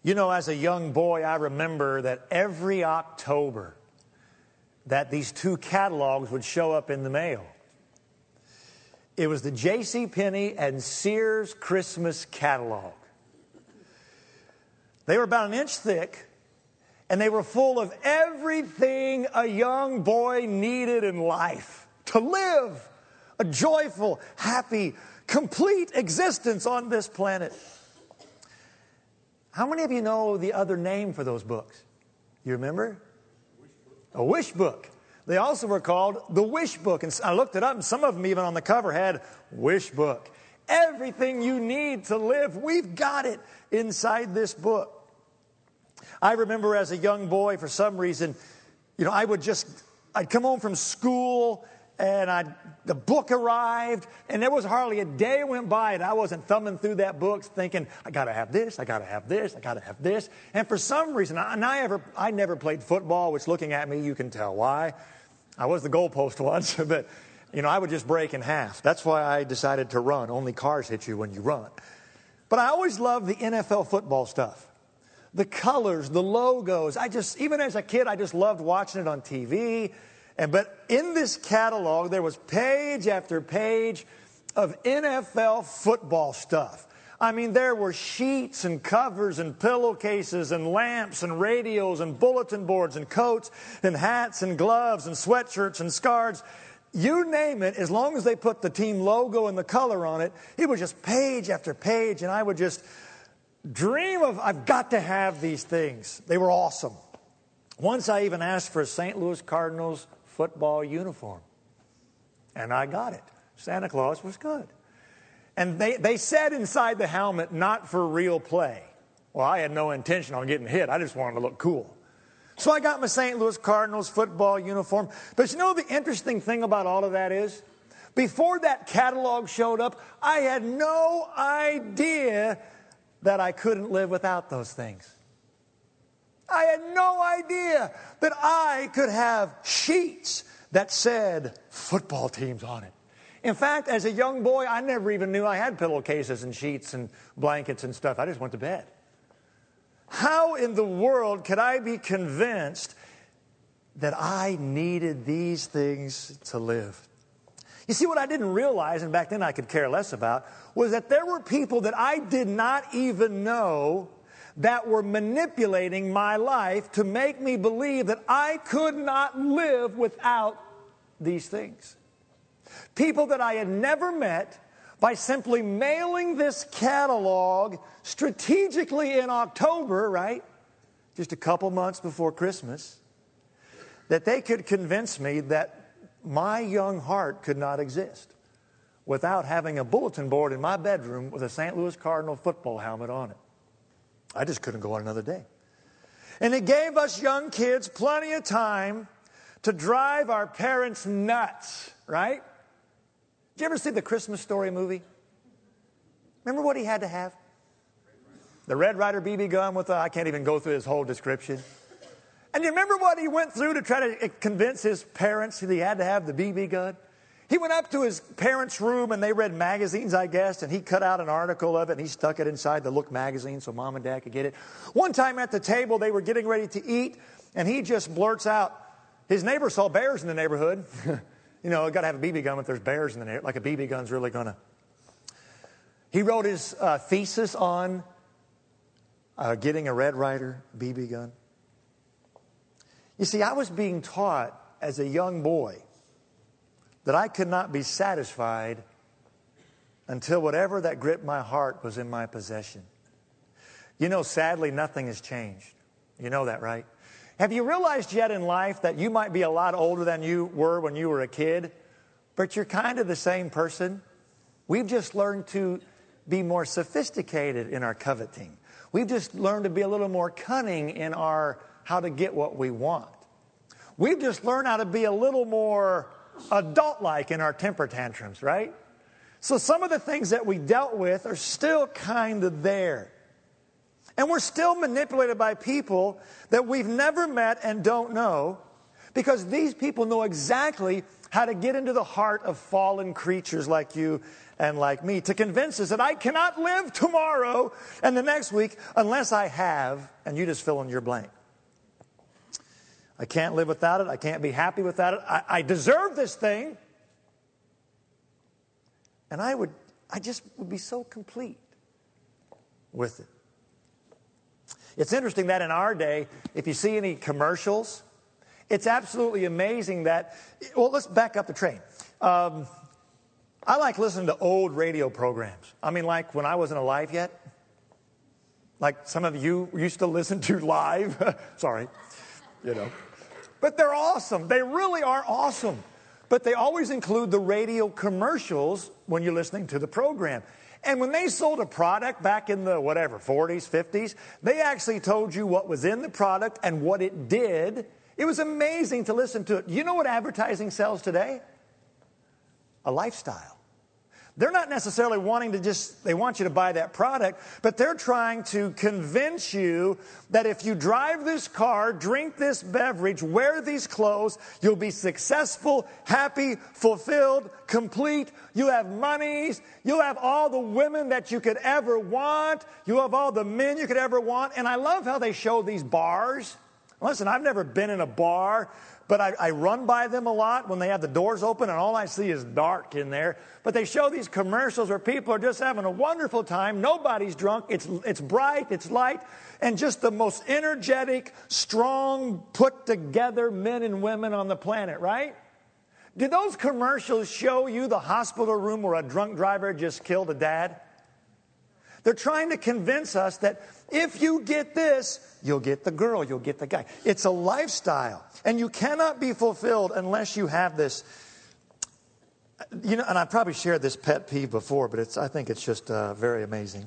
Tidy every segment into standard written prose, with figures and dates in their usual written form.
You know, as a young boy, I remember that every October that these two catalogs would show up in the mail. It was the JCPenney and Sears Christmas catalog. They were about an inch thick, and they were full of everything a young boy needed in life to live a joyful, happy, complete existence on this planet. How many of you know the other name for those books? You remember? A wish book. They also were called the Wish Book. And I looked it up, and some of them even on the cover had Wish Book. Everything you need to live, we've got it inside this book. I remember as a young boy, for some reason, I'd come home from school, and the book arrived, and there was hardly a day went by and I wasn't thumbing through that book thinking, I got to have this, I got to have this, I got to have this. And for some reason, I never played football, which looking at me, you can tell why. I was the goalpost once, but, I would just break in half. That's why I decided to run. Only cars hit you when you run. But I always loved the NFL football stuff. The colors, the logos. Even as a kid, I just loved watching it on TV. But in this catalog, there was page after page of NFL football stuff. I mean, there were sheets and covers and pillowcases and lamps and radios and bulletin boards and coats and hats and gloves and sweatshirts and scarves. You name it, as long as they put the team logo and the color on it, it was just page after page, and I would just dream of, I've got to have these things. They were awesome. Once I even asked for a St. Louis Cardinals football uniform, and I got it. Santa Claus was good. And they said inside the helmet, not for real play. Well, I had no intention on getting hit. I just wanted to look cool. So I got my St. Louis Cardinals football uniform. But you know the interesting thing about all of that is, before that catalog showed up, I had no idea that I couldn't live without those things. I had no idea that I could have sheets that said football teams on it. In fact, as a young boy, I never even knew I had pillowcases and sheets and blankets and stuff. I just went to bed. How in the world could I be convinced that I needed these things to live? You see, what I didn't realize, and back then I could care less about, was that there were people that I did not even know that were manipulating my life to make me believe that I could not live without these things. People that I had never met, by simply mailing this catalog strategically in October, right? Just a couple months before Christmas, that they could convince me that my young heart could not exist without having a bulletin board in my bedroom with a St. Louis Cardinal football helmet on it. I just couldn't go on another day. And it gave us young kids plenty of time to drive our parents nuts, right? Did you ever see the Christmas Story movie? Remember what he had to have? The Red Ryder BB gun with I can't even go through his whole description. And you remember what he went through to try to convince his parents that he had to have the BB gun? He went up to his parents' room, and they read magazines, I guess, and he cut out an article of it, and he stuck it inside the Look magazine so Mom and Dad could get it. One time at the table, they were getting ready to eat, and he just blurts out, his neighbor saw bears in the neighborhood. You got to have a BB gun if there's bears in the neighborhood, like a BB gun's really going to. He wrote his thesis on getting a Red Ryder BB gun. You see, I was being taught as a young boy that I could not be satisfied until whatever that gripped my heart was in my possession. Sadly, nothing has changed. You know that, right? Have you realized yet in life that you might be a lot older than you were when you were a kid, but you're kind of the same person? We've just learned to be more sophisticated in our coveting. We've just learned to be a little more cunning in our how to get what we want. We've just learned how to be a little more adult-like in our temper tantrums, right? So some of the things that we dealt with are still kind of there. And we're still manipulated by people that we've never met and don't know, because these people know exactly how to get into the heart of fallen creatures like you and like me to convince us that I cannot live tomorrow and the next week unless I have, and you just fill in your blank. I can't live without it. I can't be happy without it. I deserve this thing. And I just would be so complete with it. It's interesting that in our day, if you see any commercials, it's absolutely amazing that, well, let's back up the train. I like listening to old radio programs. I mean, like when I wasn't alive yet. Like some of you used to listen to live. Sorry, you know. But they're awesome. They really are awesome. But they always include the radio commercials when you're listening to the program. And when they sold a product back in the, 40s, 50s, they actually told you what was in the product and what it did. It was amazing to listen to it. You know what advertising sells today? A lifestyle. They're not necessarily wanting to they want you to buy that product, but they're trying to convince you that if you drive this car, drink this beverage, wear these clothes, you'll be successful, happy, fulfilled, complete. You have monies. You'll have all the women that you could ever want. You'll have all the men you could ever want. And I love how they show these bars. Listen, I've never been in a bar, but I run by them a lot when they have the doors open and all I see is dark in there. But they show these commercials where people are just having a wonderful time. Nobody's drunk. It's bright. It's light. And just the most energetic, strong, put together men and women on the planet, right? Did those commercials show you the hospital room where a drunk driver just killed a dad? They're trying to convince us that if you get this, you'll get the girl, you'll get the guy. It's a lifestyle. And you cannot be fulfilled unless you have this. You know, and I probably shared this pet peeve before, but I think it's just very amazing.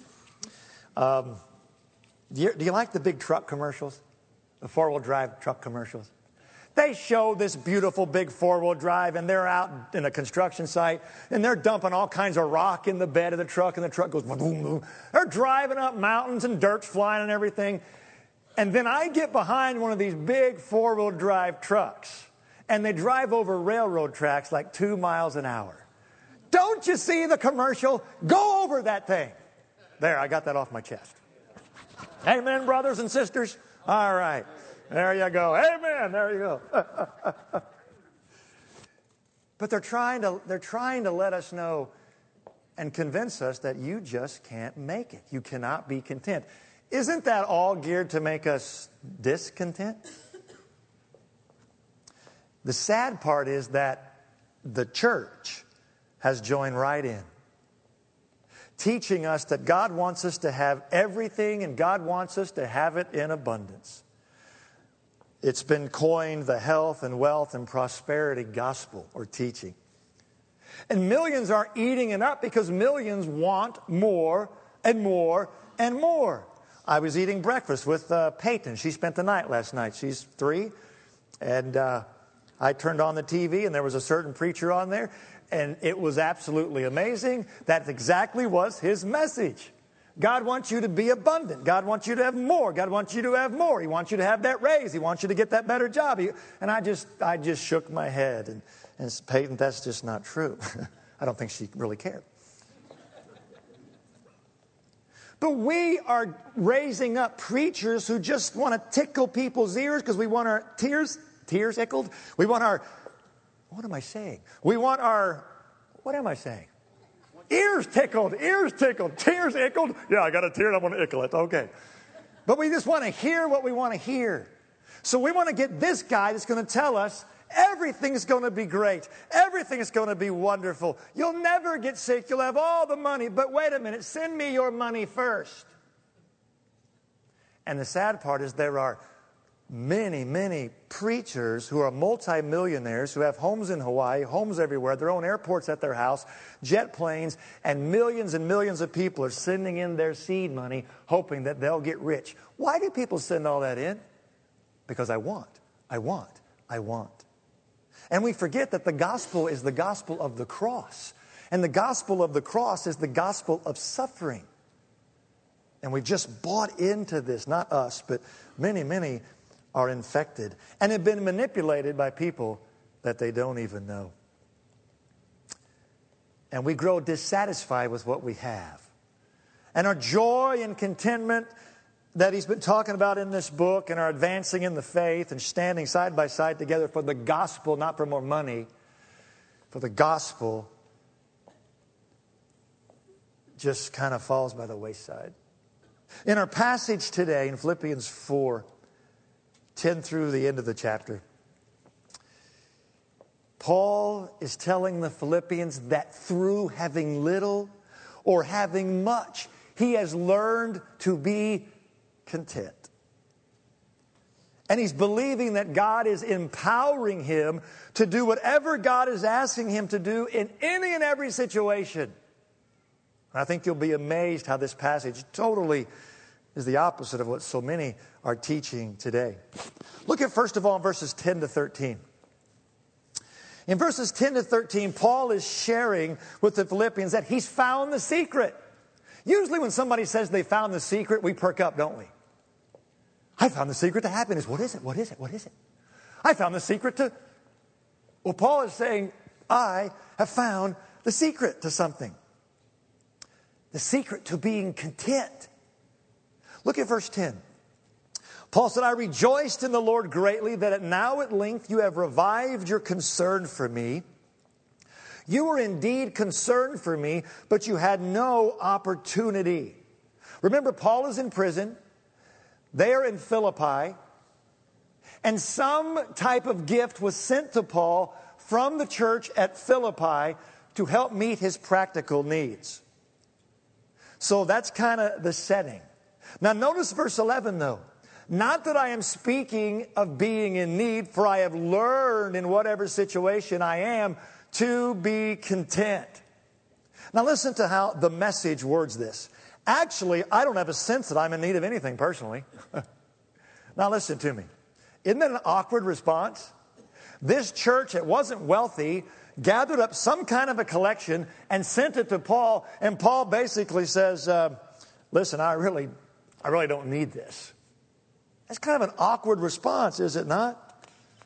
Do you like the big truck commercials? The four-wheel drive truck commercials? They show this beautiful big four-wheel drive, and they're out in a construction site, and they're dumping all kinds of rock in the bed of the truck, and the truck goes boom, boom. They're driving up mountains, and dirt's flying and everything. And then I get behind one of these big four-wheel drive trucks, and they drive over railroad tracks like 2 miles an hour. Don't you see the commercial? Go over that thing. There, I got that off my chest. Amen, brothers and sisters? All right. There you go. Amen. There you go. But they're trying to let us know and convince us that you just can't make it. You cannot be content. Isn't that all geared to make us discontent? The sad part is that the church has joined right in, teaching us that God wants us to have everything and God wants us to have it in abundance. It's been coined the health and wealth and prosperity gospel or teaching. And millions are eating it up because millions want more and more and more. I was eating breakfast with Peyton. She spent the night last night. She's 3. And I turned on the TV and there was a certain preacher on there. And it was absolutely amazing. That exactly was his message. God wants you to be abundant. God wants you to have more. God wants you to have more. He wants you to have that raise. He wants you to get that better job. And I just shook my head. And Peyton, that's just not true. I don't think she really cared. But we are raising up preachers who just want to tickle people's ears because we want our tears tickled. We want our, what am I saying? What am I saying? Ears tickled, tears ickled. Yeah, I got a tear and I want to ickle it. Okay. But we just want to hear what we want to hear. So we want to get this guy that's going to tell us everything's going to be great. Everything's going to be wonderful. You'll never get sick. You'll have all the money. But wait a minute, send me your money first. And the sad part is there are many, many preachers who are multimillionaires who have homes in Hawaii, homes everywhere, their own airports at their house, jet planes, and millions of people are sending in their seed money hoping that they'll get rich. Why do people send all that in? Because I want. And we forget that the gospel is the gospel of the cross. And the gospel of the cross is the gospel of suffering. And we've just bought into this, not us, but many are infected and have been manipulated by people that they don't even know. and we grow dissatisfied with what we have. And our joy and contentment that he's been talking about in this book, and our advancing in the faith and standing side by side together for the gospel, not for more money, for the gospel, just kind of falls by the wayside. In our passage today, in Philippians 4, 10 through the end of the chapter, Paul is telling the Philippians that through having little or having much, he has learned to be content. And he's believing that God is empowering him to do whatever God is asking him to do in any and every situation. And I think you'll be amazed how this passage totally is the opposite of what so many are teaching today. Look at, first of all, verses 10 to 13. In verses 10 to 13, Paul is sharing with the Philippians that he's found the secret. Usually when somebody says they found the secret, we perk up, don't we? I found the secret to happiness. What is it? What is it? What is it? I found the secret to... Well, Paul is saying, I have found the secret to something. The secret to being content. Look at verse 10. Paul said, I rejoiced in the Lord greatly that now at length you have revived your concern for me. You were indeed concerned for me, but you had no opportunity. Remember, Paul is in prison. They are in Philippi. And some type of gift was sent to Paul from the church at Philippi to help meet his practical needs. So that's kind of the setting. Now notice verse 11 though. Not that I am speaking of being in need, for I have learned in whatever situation I am to be content. Now listen to how the Message words this. Actually, I don't have a sense that I'm in need of anything personally. Now listen to me. Isn't that an awkward response? This church that wasn't wealthy gathered up some kind of a collection and sent it to Paul. And Paul basically says, listen, I really don't need this. That's kind of an awkward response, is it not?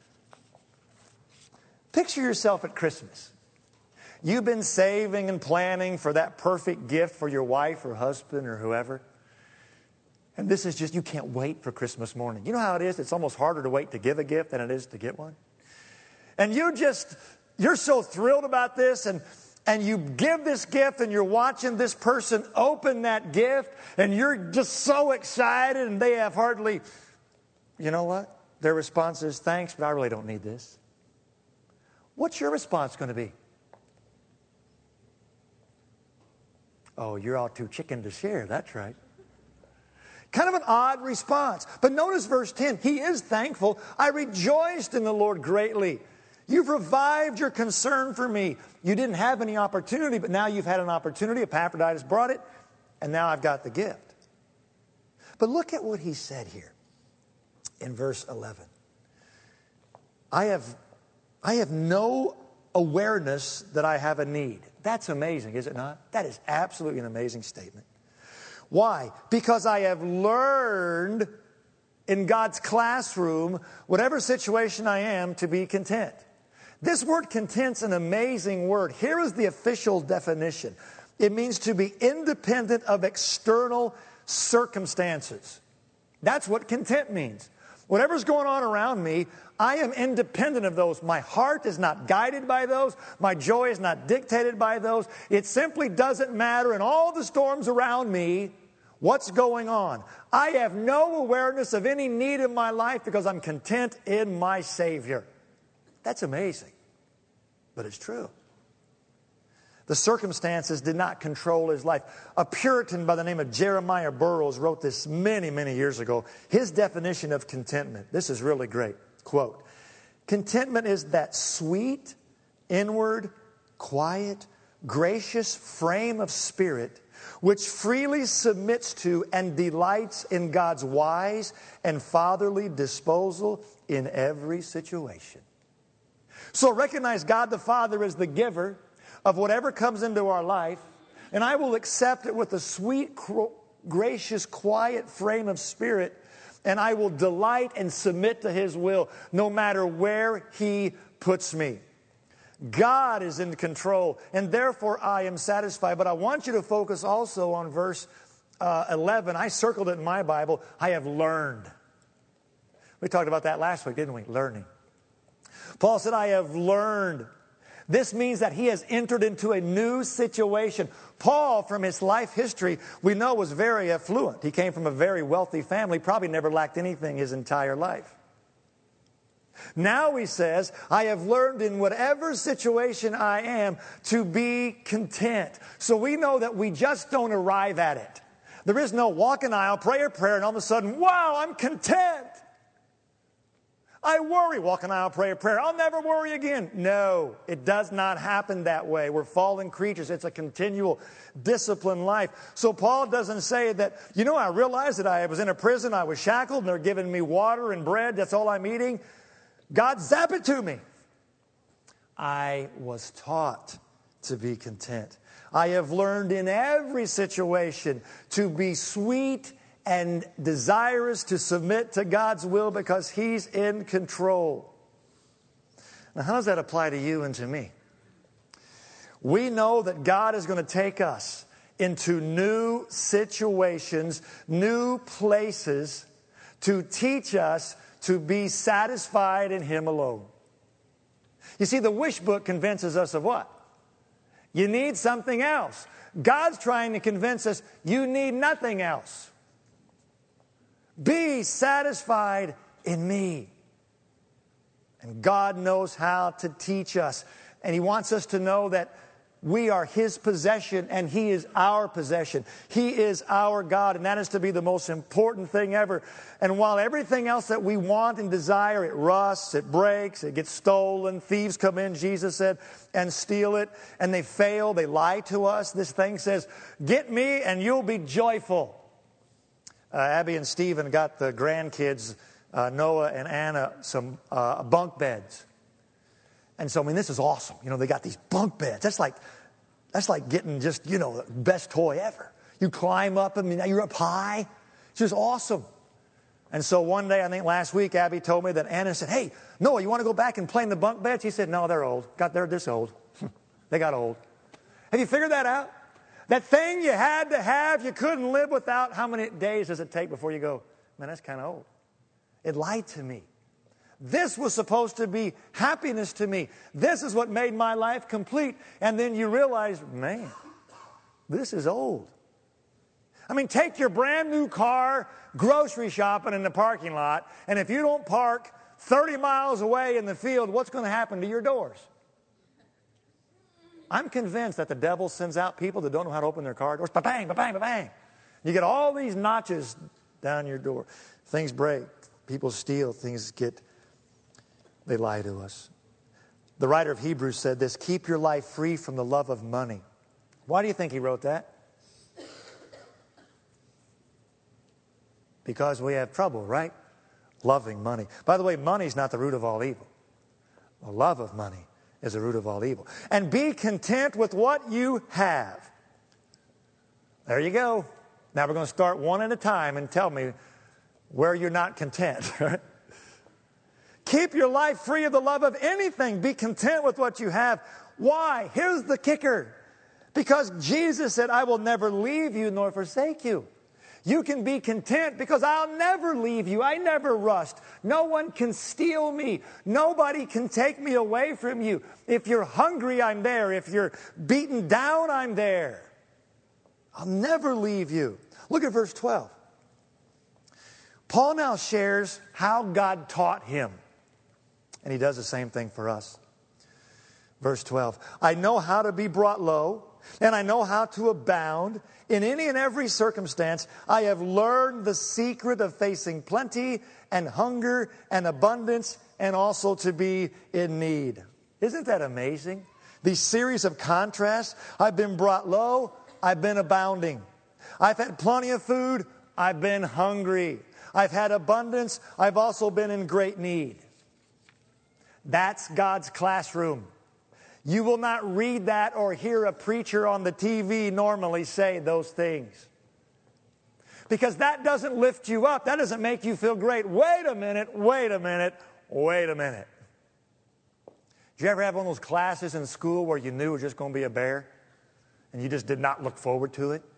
Picture yourself at Christmas. You've been saving and planning for that perfect gift for your wife or husband or whoever. And this is just, you can't wait for Christmas morning. You know how it is? It's almost harder to wait to give a gift than it is to get one. And you're so thrilled about this, and you give this gift, and you're watching this person open that gift, and you're just so excited, and they have hardly, you know what? Their response is, thanks, but I really don't need this. What's your response going to be? Oh, you're all too chicken to share. That's right. Kind of an odd response. But notice verse 10. He is thankful. I rejoiced in the Lord greatly. You've revived your concern for me. You didn't have any opportunity, but now you've had an opportunity. Epaphroditus brought it, and now I've got the gift. But look at what he said here in verse 11. I have no awareness that I have a need. That's amazing, is it not? That is absolutely an amazing statement. Why? Because I have learned in God's classroom, whatever situation I am, to be content. This word content's an amazing word. Here is the official definition. It means to be independent of external circumstances. That's what content means. Whatever's going on around me, I am independent of those. My heart is not guided by those. My joy is not dictated by those. It simply doesn't matter in all the storms around me what's going on. I have no awareness of any need in my life because I'm content in my Savior. That's amazing, but it's true. The circumstances did not control his life. A Puritan by the name of Jeremiah Burroughs wrote this many, many years ago. His definition of contentment, this is really great. Quote, contentment is that sweet, inward, quiet, gracious frame of spirit which freely submits to and delights in God's wise and fatherly disposal in every situation. So recognize God the Father as the giver of whatever comes into our life, and I will accept it with a sweet, gracious, quiet frame of spirit, and I will delight and submit to His will no matter where He puts me. God is in control, and therefore I am satisfied. But I want you to focus also on verse 11. I circled it in my Bible. I have learned. We talked about that last week, didn't we? Learning. Paul said, I have learned. This means that he has entered into a new situation. Paul, from his life history, we know was very affluent. He came from a very wealthy family, probably never lacked anything his entire life. Now he says, I have learned in whatever situation I am to be content. So we know that we just don't arrive at it. There is no walk an aisle, pray a prayer, and all of a sudden, wow, I'm content. I worry, walk an aisle, pray a prayer. I'll never worry again. No, it does not happen that way. We're fallen creatures. It's a continual disciplined life. So Paul doesn't say that, I realized that I was in a prison, I was shackled, and they're giving me water and bread. That's all I'm eating. God zap it to me. I was taught to be content. I have learned in every situation to be sweet and desirous to submit to God's will because He's in control. Now, how does that apply to you and to me? We know that God is going to take us into new situations, new places to teach us to be satisfied in Him alone. You see, the wish book convinces us of what? You need something else. God's trying to convince us you need nothing else. Be satisfied in me. And God knows how to teach us. And He wants us to know that we are His possession and He is our possession. He is our God, and that is to be the most important thing ever. And while everything else that we want and desire, it rusts, it breaks, it gets stolen, thieves come in, Jesus said, and steal it, and they fail, they lie to us. This thing says, get me and you'll be joyful. Abby and Stephen got the grandkids, Noah and Anna, some bunk beds. And so, this is awesome. They got these bunk beds. That's like getting just, the best toy ever. You climb up, now you're up high. It's just awesome. And so one day, I think last week, Abby told me that Anna said, hey, Noah, you want to go back and play in the bunk beds? He said, no, they're old. They're this old. They got old. Have you figured that out? That thing you had to have, you couldn't live without. How many days does it take before you go, man, that's kind of old? It lied to me. This was supposed to be happiness to me. This is what made my life complete. And then you realize, man, this is old. Take your brand new car, grocery shopping in the parking lot, and if you don't park 30 miles away in the field, what's going to happen to your doors? I'm convinced that the devil sends out people that don't know how to open their car doors. Ba-bang, ba-bang, ba-bang. You get all these notches down your door. Things break. People steal. They lie to us. The writer of Hebrews said this, keep your life free from the love of money. Why do you think he wrote that? Because we have trouble, right? Loving money. By the way, money is not the root of all evil. The love of money is the root of all evil. And be content with what you have. There you go. Now we're going to start one at a time and tell me where you're not content. Keep your life free of the love of anything. Be content with what you have. Why? Here's the kicker. Because Jesus said, I will never leave you nor forsake you. You can be content because I'll never leave you. I never rust. No one can steal me. Nobody can take me away from you. If you're hungry, I'm there. If you're beaten down, I'm there. I'll never leave you. Look at verse 12. Paul now shares how God taught him. And he does the same thing for us. Verse 12. I know how to be brought low, and I know how to abound. In any and every circumstance, I have learned the secret of facing plenty and hunger and abundance, and also to be in need. Isn't that amazing? These series of contrasts. I've been brought low, I've been abounding. I've had plenty of food, I've been hungry. I've had abundance, I've also been in great need. That's God's classroom. You will not read that or hear a preacher on the TV normally say those things. Because that doesn't lift you up. That doesn't make you feel great. Wait a minute, wait a minute, wait a minute. Did you ever have one of those classes in school where you knew it was just going to be a bear and you just did not look forward to it?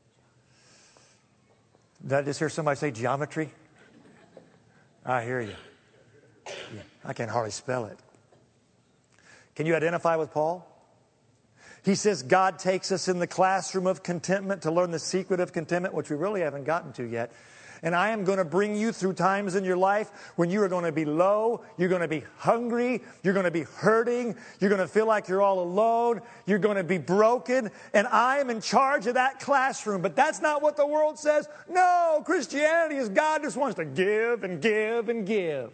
Did I just hear somebody say geometry? I hear you. Yeah, I can hardly spell it. Can you identify with Paul? He says God takes us in the classroom of contentment to learn the secret of contentment, which we really haven't gotten to yet. And I am going to bring you through times in your life when you are going to be low, you're going to be hungry, you're going to be hurting, you're going to feel like you're all alone, you're going to be broken, and I am in charge of that classroom. But that's not what the world says. No, Christianity is God just wants to give and give and give.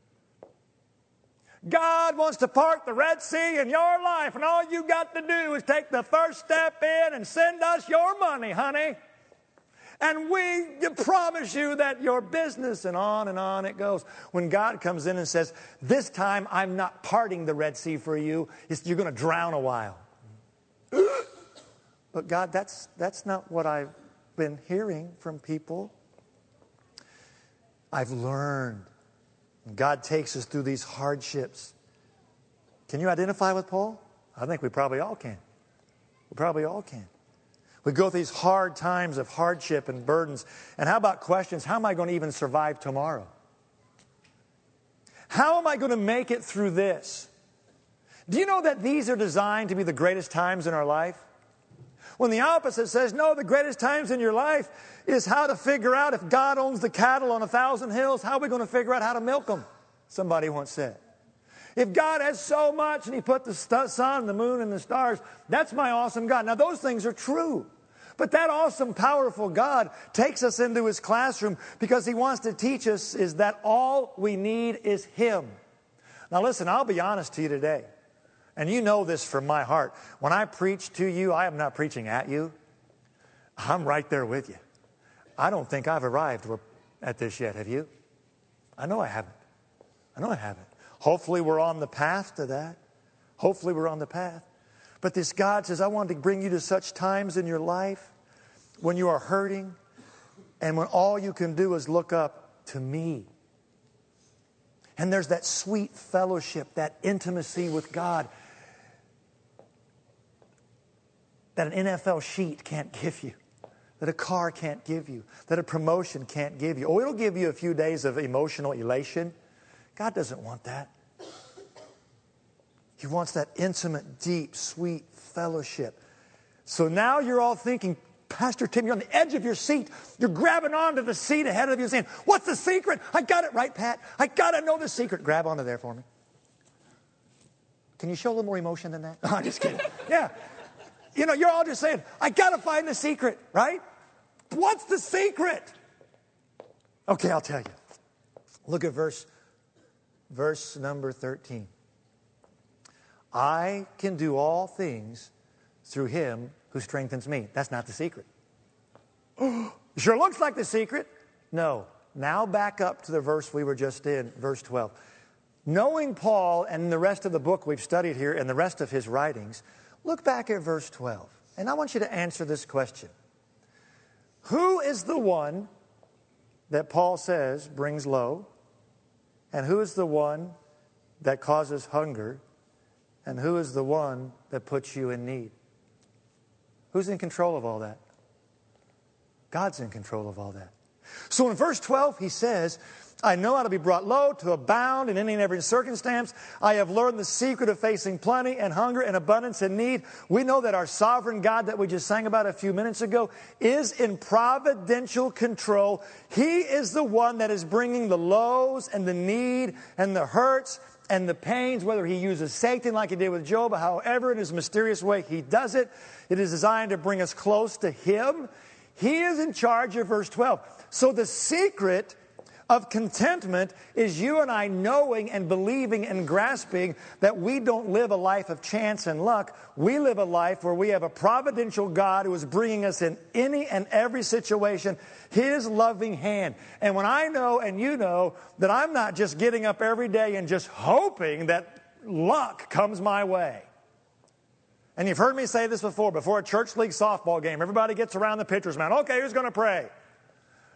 God wants to part the Red Sea in your life, and all you got to do is take the first step in and send us your money, honey. And we promise you that your business, and on it goes. When God comes in and says, this time I'm not parting the Red Sea for you, you're going to drown a while. But God, that's not what I've been hearing from people. I've learned. God takes us through these hardships. Can you identify with Paul? I think we probably all can. We probably all can. We go through these hard times of hardship and burdens. And how about questions? How am I going to even survive tomorrow? How am I going to make it through this? Do you know that these are designed to be the greatest times in our life? When the opposite says, no, the greatest times in your life is how to figure out if God owns the cattle on 1,000 hills, how are we going to figure out how to milk them? Somebody once said. If God has so much and He put the sun, the moon, and the stars, that's my awesome God. Now, those things are true. But that awesome, powerful God takes us into His classroom because He wants to teach us is that all we need is Him. Now, listen, I'll be honest to you today. And you know this from my heart. When I preach to you, I am not preaching at you. I'm right there with you. I don't think I've arrived at this yet. Have you? I know I haven't. Hopefully we're on the path to that. Hopefully we're on the path. But this God says, I want to bring you to such times in your life when you are hurting and when all you can do is look up to me. And there's that sweet fellowship, that intimacy with God that an NFL sheet can't give you, that a car can't give you, that a promotion can't give you. Oh, it'll give you a few days of emotional elation. God doesn't want that. He wants that intimate, deep, sweet fellowship. So now you're all thinking, Pastor Tim, you're on the edge of your seat. You're grabbing onto the seat ahead of you saying, what's the secret? I got it right, Pat. I got to know the secret. Grab onto there for me. Can you show a little more emotion than that? Oh, I'm just kidding. Yeah. You know, you're all just saying, I got to find the secret, right? What's the secret? Okay, I'll tell you. Look at verse number 13. I can do all things through Him who strengthens me. That's not the secret. Sure looks like the secret. No. Now back up to the verse we were just in, verse 12. Knowing Paul and the rest of the book we've studied here and the rest of his writings, look back at verse 12. And I want you to answer this question. Who is the one that Paul says brings low? And who is the one that causes hunger? And who is the one that puts you in need? Who's in control of all that? God's in control of all that. So in verse 12, he says, I know how to be brought low, to abound in any and every circumstance. I have learned the secret of facing plenty and hunger and abundance and need. We know that our sovereign God that we just sang about a few minutes ago is in providential control. He is the one that is bringing the lows and the need and the hurts and the pains, whether He uses Satan like He did with Job, however in His mysterious way He does it. It is designed to bring us close to Him. He is in charge of verse 12. So the secret of contentment is you and I knowing and believing and grasping that we don't live a life of chance and luck. We live a life where we have a providential God who is bringing us in any and every situation, His loving hand. And when I know and you know that I'm not just getting up every day and just hoping that luck comes my way. And you've heard me say this before a church league softball game. Everybody gets around the pitcher's mound. Okay, who's going to pray?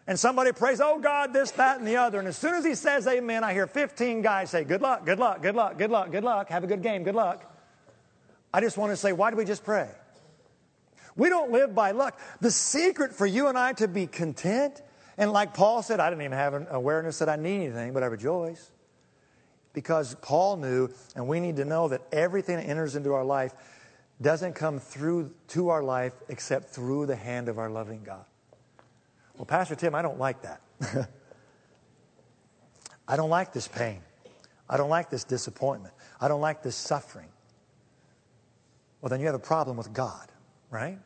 And somebody prays, oh God, this, that, and the other. And as soon as he says amen, I hear 15 guys say, good luck, good luck, good luck, good luck, good luck. Have a good game, good luck. I just want to say, why do we just pray? We don't live by luck. The secret for you and I to be content, and like Paul said, I didn't even have an awareness that I need anything, but I rejoice. Because Paul knew, and we need to know that everything that enters into our life doesn't come through to our life except through the hand of our loving God. Well, Pastor Tim, I don't like that. I don't like this pain. I don't like this disappointment. I don't like this suffering. Well, then you have a problem with God, right?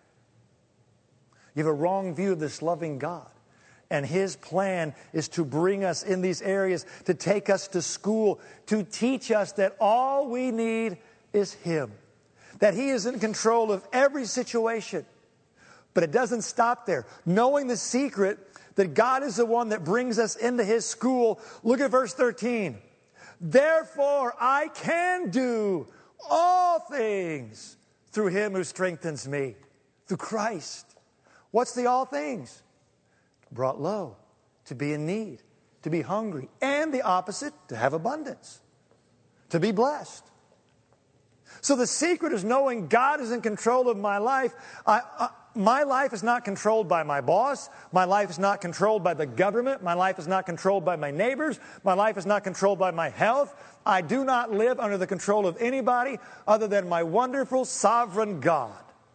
You have a wrong view of this loving God. And His plan is to bring us in these areas, to take us to school, to teach us that all we need is Him. That He is in control of every situation. But it doesn't stop there. Knowing the secret that God is the one that brings us into His school. Look at verse 13. Therefore I can do all things through Him who strengthens me. Through Christ. What's the all things? Brought low, to be in need, to be hungry, and the opposite, to have abundance, to be blessed. So the secret is knowing God is in control of my life. My life is not controlled by my boss. My life is not controlled by the government. My life is not controlled by my neighbors. My life is not controlled by my health. I do not live under the control of anybody other than my wonderful sovereign God.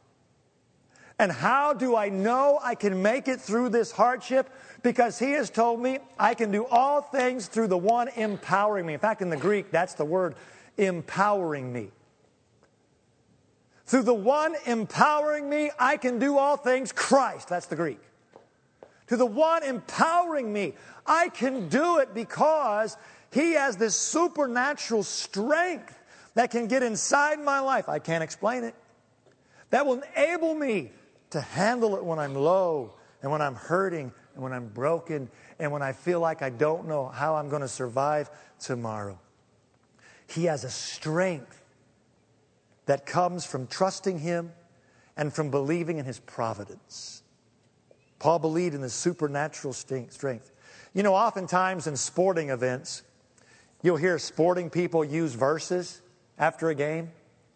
And how do I know I can make it through this hardship? Because He has told me I can do all things through the one empowering me. In fact, in the Greek, that's the word, empowering me. Through the one empowering me, I can do all things, Christ. That's the Greek. To the one empowering me, I can do it because He has this supernatural strength that can get inside my life. I can't explain it. That will enable me to handle it when I'm low and when I'm hurting and when I'm broken and when I feel like I don't know how I'm going to survive tomorrow. He has a strength that comes from trusting Him and from believing in His providence. Paul believed in the supernatural strength. You know, oftentimes in sporting events, you'll hear sporting people use verses after a game.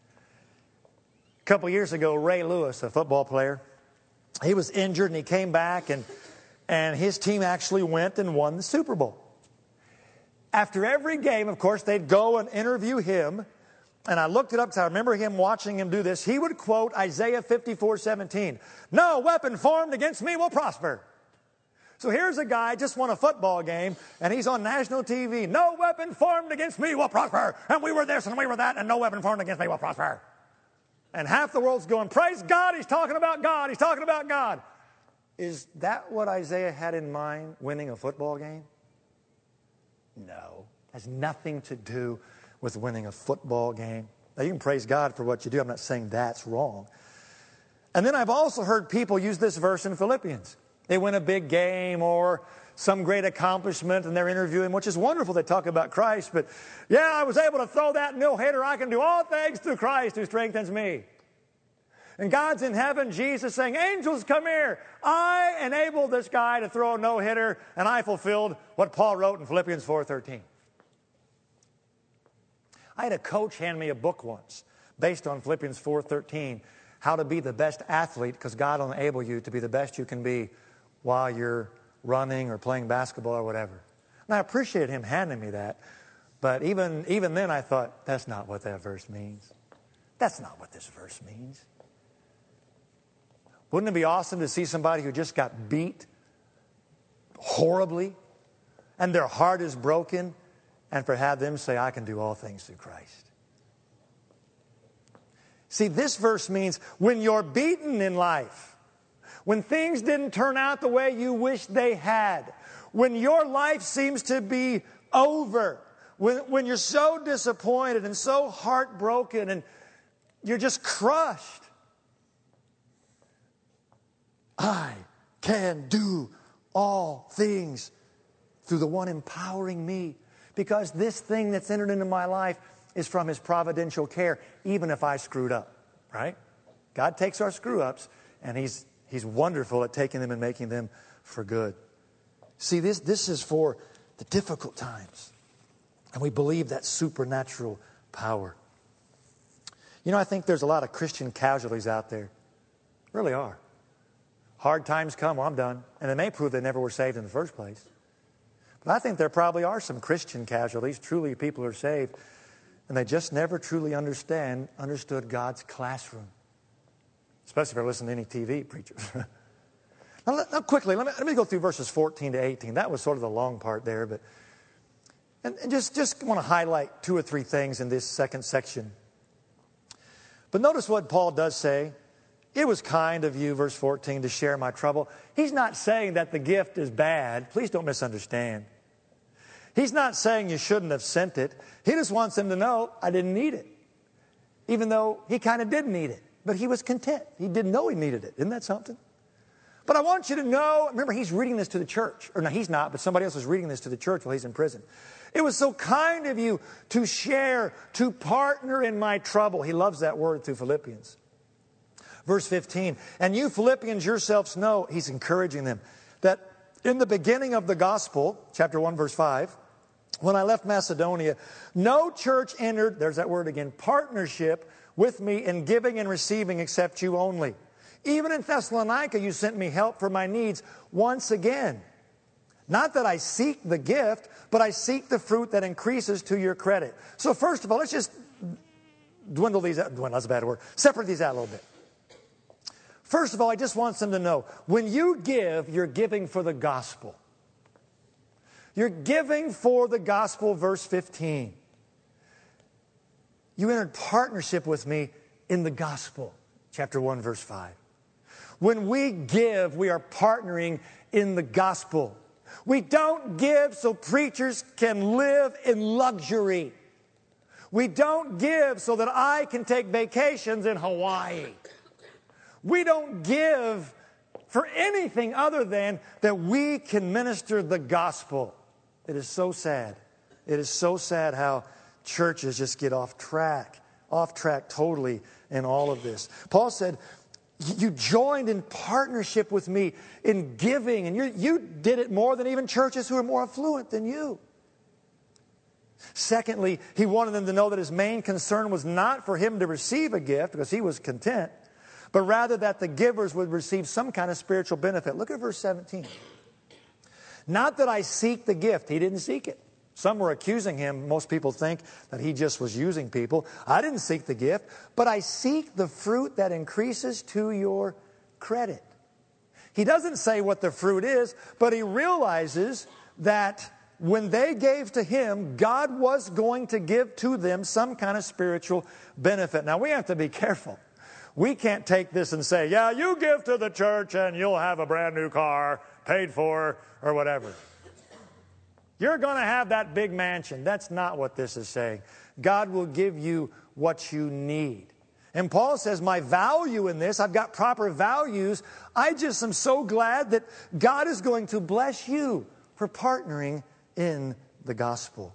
A couple years ago, Ray Lewis, a football player, he was injured and he came back and his team actually went and won the Super Bowl. After every game, of course, they'd go and interview him. And I looked it up because I remember watching him do this. He would quote Isaiah 54:17. No weapon formed against me will prosper. So here's a guy just won a football game and he's on national TV. No weapon formed against me will prosper. And we were this and we were that and no weapon formed against me will prosper. And half the world's going, praise God, he's talking about God, he's talking about God. Is that what Isaiah had in mind, winning a football game? No. It has nothing to do with winning a football game. Now you can praise God for what you do. I'm not saying that's wrong. And then I've also heard people use this verse in Philippians. They win a big game or some great accomplishment and they're interviewing, which is wonderful. They talk about Christ, but yeah, I was able to throw that no-hitter. I can do all things through Christ who strengthens me. And God's in heaven, Jesus saying, angels, come here. I enabled this guy to throw a no-hitter, and I fulfilled what Paul wrote in Philippians 4:13. I had a coach hand me a book once based on Philippians 4:13, how to be the best athlete, because God will enable you to be the best you can be while you're running or playing basketball or whatever. And I appreciated him handing me that. But even then I thought, that's not what that verse means. That's not what this verse means. Wouldn't it be awesome to see somebody who just got beat horribly and their heart is broken and for have them say, I can do all things through Christ. See, this verse means when you're beaten in life, when things didn't turn out the way you wish they had, when your life seems to be over, when you're so disappointed and so heartbroken and you're just crushed, I can do all things through the one empowering me. Because this thing that's entered into my life is from His providential care, even if I screwed up, right? God takes our screw-ups, and He's wonderful at taking them and making them for good. See, this is for the difficult times. And we believe that supernatural power. You know, I think there's a lot of Christian casualties out there. Really are. Hard times come, well, I'm done. And it may prove they never were saved in the first place. But I think there probably are some Christian casualties, truly people who are saved, and they just never truly understood God's classroom. Especially if they're listening to any TV preachers. Now quickly, let me go through verses 14 to 18. That was sort of the long part there. But and just want to highlight 2 or 3 things in this second section. But notice what Paul does say. It was kind of you, verse 14, to share my trouble. He's not saying that the gift is bad. Please don't misunderstand. He's not saying you shouldn't have sent it. He just wants them to know I didn't need it. Even though he kind of did need it. But he was content. He didn't know he needed it. Isn't that something? But I want you to know, remember he's reading this to the church. Or no, he's not, but somebody else is reading this to the church while he's in prison. It was so kind of you to share, to partner in my trouble. He loves that word through Philippians. Verse 15, and you Philippians yourselves know, he's encouraging them, that in the beginning of the gospel, chapter 1, verse 5, when I left Macedonia, no church entered, there's that word again, partnership with me in giving and receiving except you only. Even in Thessalonica, you sent me help for my needs once again. Not that I seek the gift, but I seek the fruit that increases to your credit. So first of all, let's just dwindle these out. Dwindle, that's a bad word. Separate these out a little bit. First of all, I just want them to know, when you give, you're giving for the gospel. You're giving for the gospel, verse 15. You entered partnership with me in the gospel, chapter 1, verse 5. When we give, we are partnering in the gospel. We don't give so preachers can live in luxury. We don't give so that I can take vacations in Hawaii. We don't give for anything other than that we can minister the gospel. It is so sad. It is so sad how churches just get off track totally in all of this. Paul said, you joined in partnership with me in giving, and you did it more than even churches who are more affluent than you. Secondly, he wanted them to know that his main concern was not for him to receive a gift, because he was content, but rather that the givers would receive some kind of spiritual benefit. Look at verse 17. Not that I seek the gift. He didn't seek it. Some were accusing him. Most people think that he just was using people. I didn't seek the gift, but I seek the fruit that increases to your credit. He doesn't say what the fruit is, but he realizes that when they gave to him, God was going to give to them some kind of spiritual benefit. Now, we have to be careful. We can't take this and say, yeah, you give to the church and you'll have a brand new car paid for or whatever. You're going to have that big mansion. That's not what this is saying. God will give you what you need. And Paul says, my value in this, I've got proper values. I just am so glad that God is going to bless you for partnering in the gospel.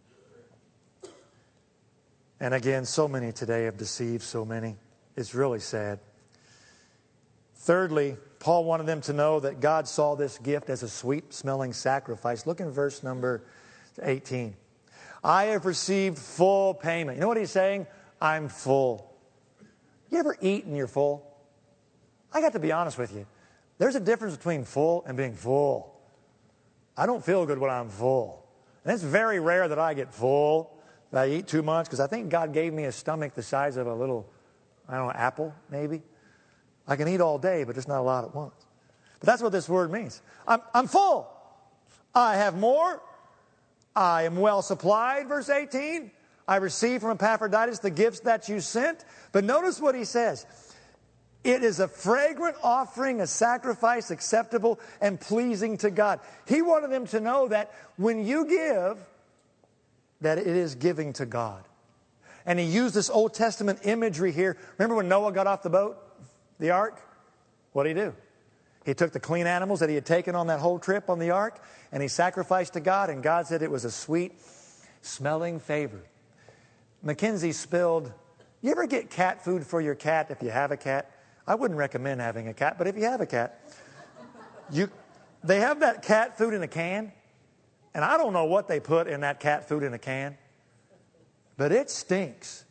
And again, so many today have deceived so many. It's really sad. Thirdly, Paul wanted them to know that God saw this gift as a sweet-smelling sacrifice. Look in verse number 18. I have received full payment. You know what he's saying? I'm full. You ever eat and you're full? I got to be honest with you. There's a difference between full and being full. I don't feel good when I'm full. And it's very rare that I get full, that I eat too much, because I think God gave me a stomach the size of a little, apple, maybe. I can eat all day, but just not a lot at once. But that's what this word means. I'm full. I have more. I am well supplied, verse 18. I received from Epaphroditus the gifts that you sent. But notice what he says. It is a fragrant offering, a sacrifice acceptable and pleasing to God. He wanted them to know that when you give, that it is giving to God. And he used this Old Testament imagery here. Remember when Noah got off the boat, the ark? What did he do? He took the clean animals that he had taken on that whole trip on the ark, and he sacrificed to God, and God said it was a sweet smelling favor. Mackenzie spilled, you ever get cat food for your cat if you have a cat? I wouldn't recommend having a cat, but if you have a cat, you They have that cat food in a can, and I don't know what they put in that cat food in a can, but it stinks.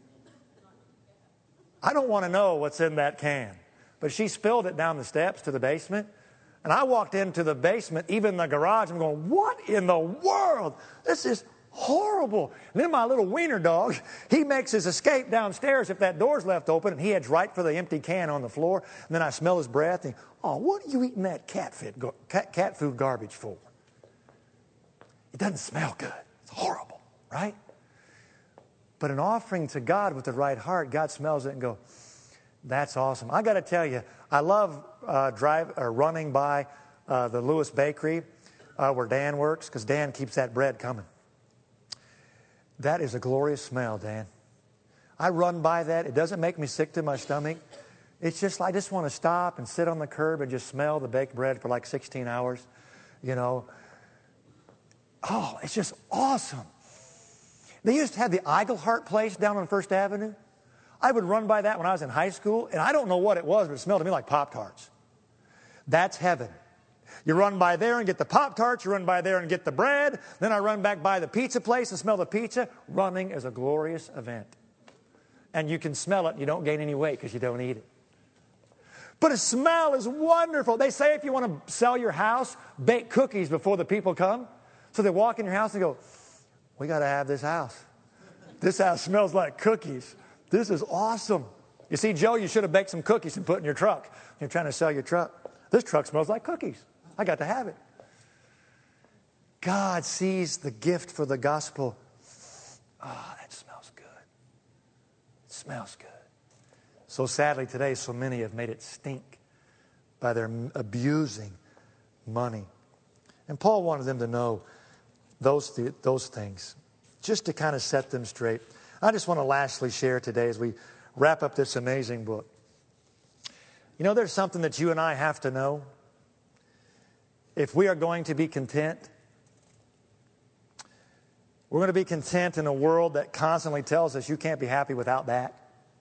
I don't want to know what's in that can. But she spilled it down the steps to the basement, and I walked into the basement, even the garage, I'm going, what in the world? This is horrible. And then my little wiener dog, he makes his escape downstairs if that door's left open, and he heads right for the empty can on the floor. And then I smell his breath, and oh, what are you eating that cat food garbage for? It doesn't smell good. It's horrible, right? But an offering to God with the right heart, God smells it and goes, that's awesome. I got to tell you, I love running by the Lewis Bakery where Dan works, because Dan keeps that bread coming. That is a glorious smell, Dan. I run by that. It doesn't make me sick to my stomach. It's just, I just want to stop and sit on the curb and just smell the baked bread for like 16 hours, you know. Oh, it's just awesome. They used to have the Eigelhart place down on First Avenue. I would run by that when I was in high school, and I don't know what it was, but it smelled to me like Pop-Tarts. That's heaven. You run by there and get the Pop-Tarts, you run by there and get the bread, then I run back by the pizza place and smell the pizza. Running is a glorious event. And you can smell it, and you don't gain any weight because you don't eat it. But a smell is wonderful. They say if you want to sell your house, bake cookies before the people come. So they walk in your house and go, we got to have this house. This house smells like cookies. This is awesome. You see, Joe, you should have baked some cookies and put in your truck. You're trying to sell your truck. This truck smells like cookies. I got to have it. God sees the gift for the gospel. Ah, that smells good. It smells good. So sadly today, so many have made it stink by their abusing money. And Paul wanted them to know those things, just to kind of set them straight. I just want to lastly share today as we wrap up this amazing book. You know, there's something that you and I have to know. If we are going to be content, we're going to be content in a world that constantly tells us you can't be happy without that.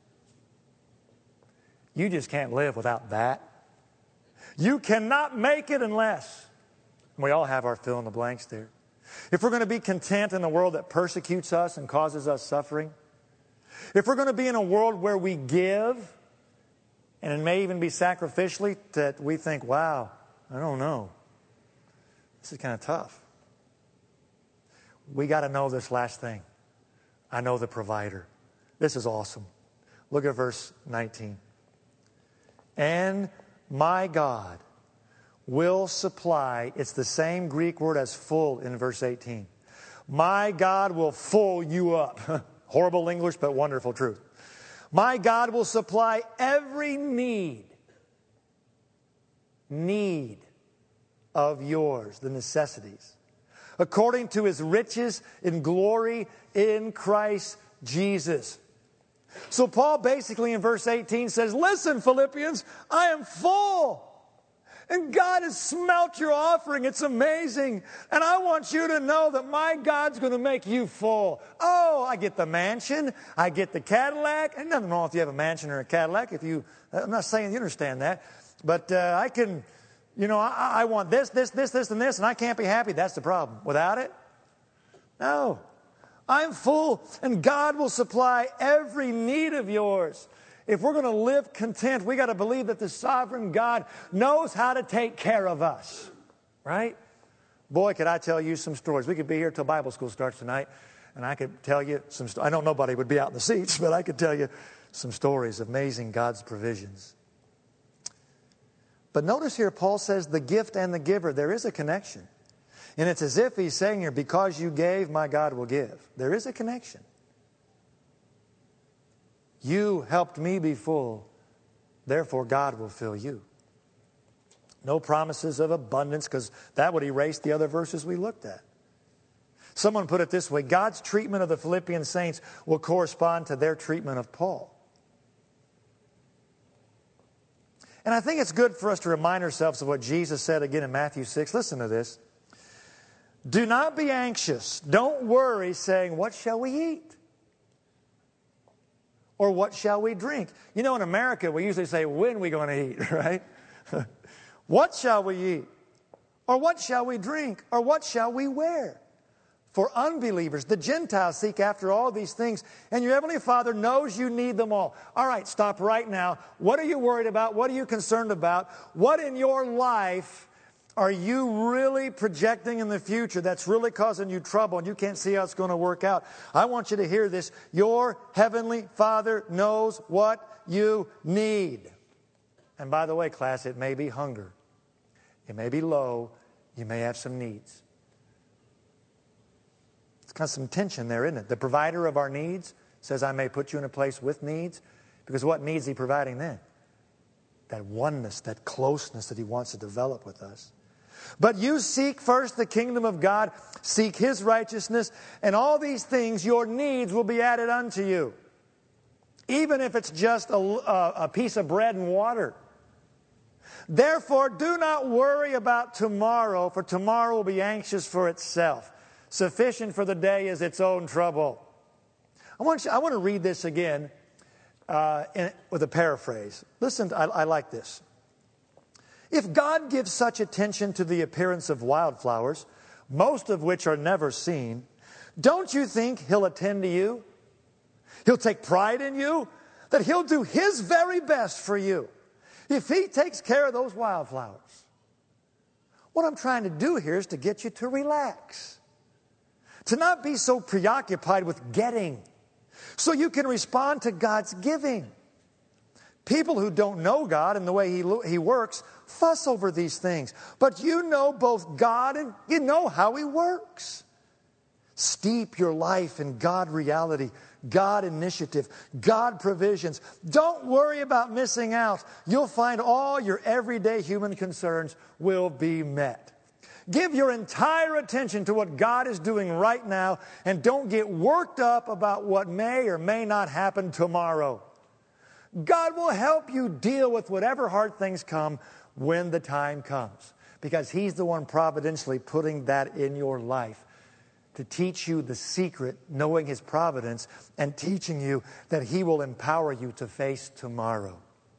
You just can't live without that. You cannot make it unless. We all have our fill in the blanks there. If we're going to be content in a world that persecutes us and causes us suffering, if we're going to be in a world where we give, and it may even be sacrificially, that we think, wow, I don't know. This is kind of tough. We got to know this last thing. I know the provider. This is awesome. Look at verse 19. And my God will supply. It's the same Greek word as full in verse 18. My God will full you up. Horrible English, but wonderful truth. My God will supply every need of yours, the necessities, according to His riches in glory in Christ Jesus. So Paul basically in verse 18 says, listen, Philippians, I am full. And God has smelt your offering. It's amazing. And I want you to know that my God's going to make you full. Oh, I get the mansion. I get the Cadillac. And nothing wrong if you have a mansion or a Cadillac. I'm not saying you understand that. But I can, I want this, and this, and I can't be happy. That's the problem. Without it? No. I'm full, and God will supply every need of yours. If we're going to live content, we got to believe that the sovereign God knows how to take care of us. Right? Boy, could I tell you some stories. We could be here till Bible school starts tonight, and I could tell you some stories. I know nobody would be out in the seats, but I could tell you some stories of amazing God's provisions. But notice here, Paul says the gift and the giver, there is a connection. And it's as if he's saying here, because you gave, my God will give. There is a connection. You helped me be full, therefore God will fill you. No promises of abundance, because that would erase the other verses we looked at. Someone put it this way, God's treatment of the Philippian saints will correspond to their treatment of Paul. And I think it's good for us to remind ourselves of what Jesus said again in Matthew 6. Listen to this. Do not be anxious. Don't worry, saying, what shall we eat? Or what shall we drink? You know, in America, we usually say, when are we going to eat, right? What shall we eat? Or what shall we drink? Or what shall we wear? For unbelievers, the Gentiles seek after all these things, and your Heavenly Father knows you need them all. All right, stop right now. What are you worried about? What are you concerned about? What in your life are you really projecting in the future that's really causing you trouble and you can't see how it's going to work out? I want you to hear this. Your Heavenly Father knows what you need. And by the way, class, it may be hunger. It may be low. You may have some needs. It's kind of some tension there, isn't it? The provider of our needs says, I may put you in a place with needs. Because what needs is He providing then? That oneness, that closeness that He wants to develop with us. But you seek first the kingdom of God, seek His righteousness, and all these things, your needs, will be added unto you. Even if it's just a piece of bread and water. Therefore, do not worry about tomorrow, for tomorrow will be anxious for itself. Sufficient for the day is its own trouble. I want to read this again with a paraphrase. Listen, I like this. If God gives such attention to the appearance of wildflowers, most of which are never seen, don't you think He'll attend to you? He'll take pride in you, that He'll do His very best for you. If He takes care of those wildflowers. What I'm trying to do here is to get you to relax. To not be so preoccupied with getting, so you can respond to God's giving. People who don't know God and the way He works fuss over these things. But you know both God and you know how He works. Steep your life in God reality, God initiative, God provisions. Don't worry about missing out. You'll find all your everyday human concerns will be met. Give your entire attention to what God is doing right now and don't get worked up about what may or may not happen tomorrow. God will help you deal with whatever hard things come when the time comes, because He's the one providentially putting that in your life to teach you the secret, knowing His providence, and teaching you that He will empower you to face tomorrow.